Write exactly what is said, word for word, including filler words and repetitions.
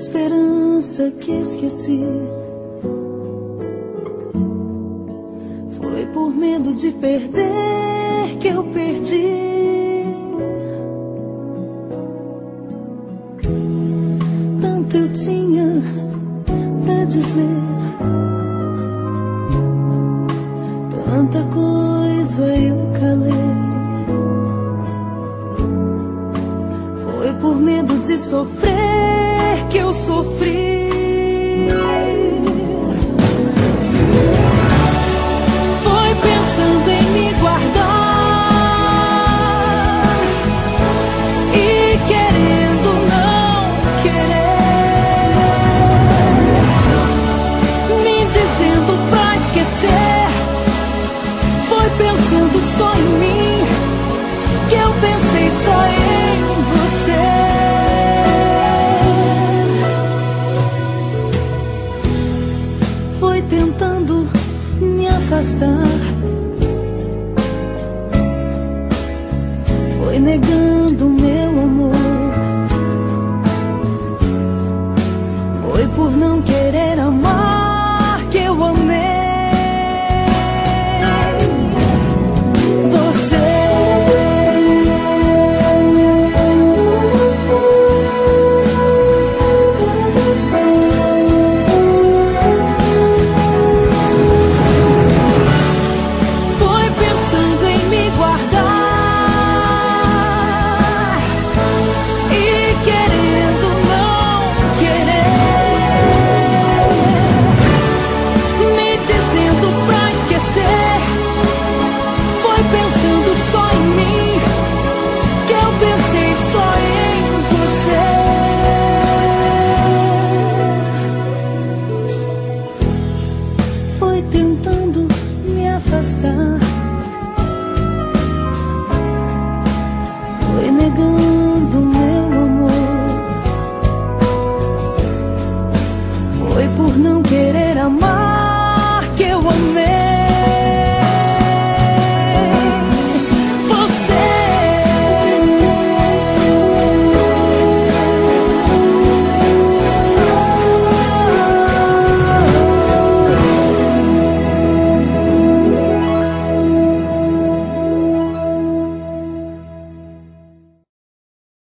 esperança que esqueci. Foi por medo de perder que eu perdi. Tanto eu tinha pra dizer, tanta coisa eu calei. Foi por medo de sofrer que eu sofri. Foi pensando em me guardar e querendo não querer, me dizendo pra esquecer. Foi pensando só em mim que eu pensei só em você. Foi tentando me afastar, foi negando meu amor, foi por não querer amar que eu amei você. Tentando me afastar, foi negando